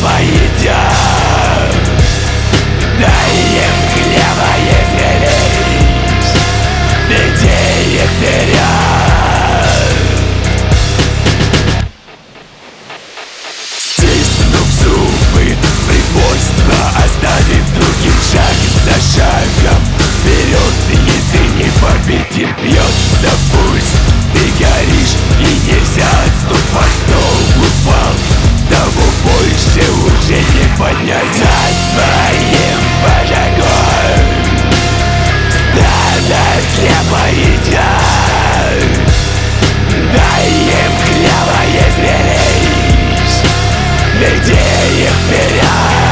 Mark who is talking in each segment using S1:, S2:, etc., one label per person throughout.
S1: хлеба едят. Дай им хлеба и зрелищ, веди их вперед. Стиснув зубы, притворство оставив другим, шаг за шагом вперед, и ты непобедим. Бьется пульс, ты горишь, и нельзя отступать. Кто упал, того больше уже не поднять. За своим вожаком стадо хлеба едят. Дай им хлеба и зрелищ, веди их вперед.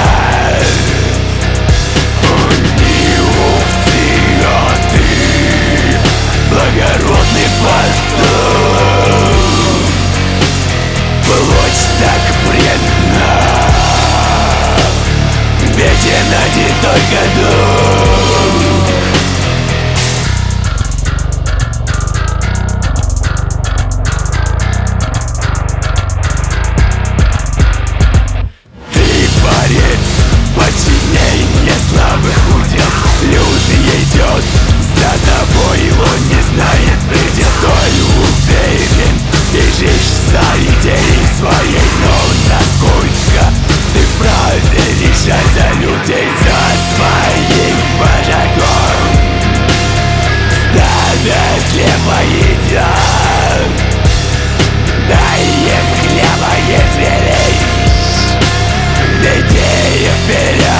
S1: Они овцы, а ты благородный пастух. Плоть так преданна, беден один только дух. Ты борец, подчинение слабых удел. Лютый идет за тобой, он не знает предел. Столь уверен, бежишь за идеей своей, но насколько ты вправе решать за людей? За своим вожаком стадо хлеба едят. Дай им хлеба и зрелищ, веди их вперед.